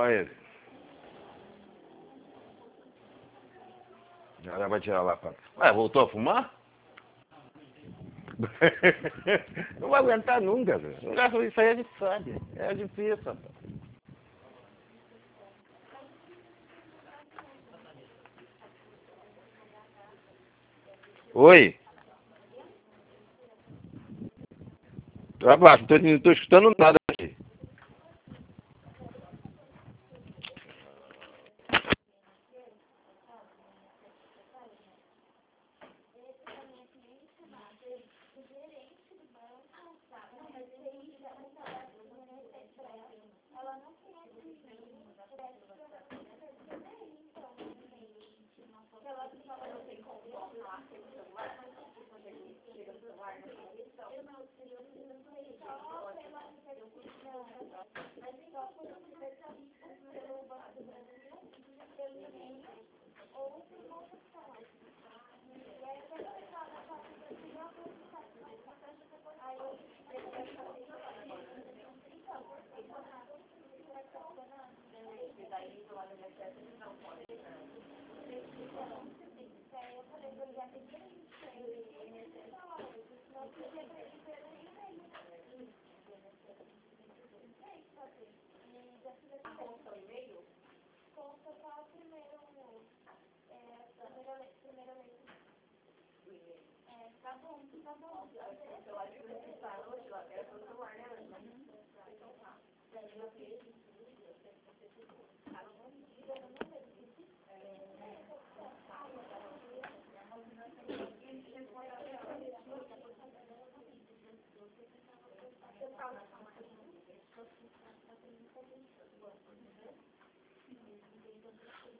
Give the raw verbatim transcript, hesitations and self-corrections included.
ele. Ela vai tirar lá pra... Ué, voltou a fumar? Não vai aguentar nunca, velho. Isso aí a gente sabe. É difícil, rapaz. Oi? Abaixo, não estou escutando nada aqui.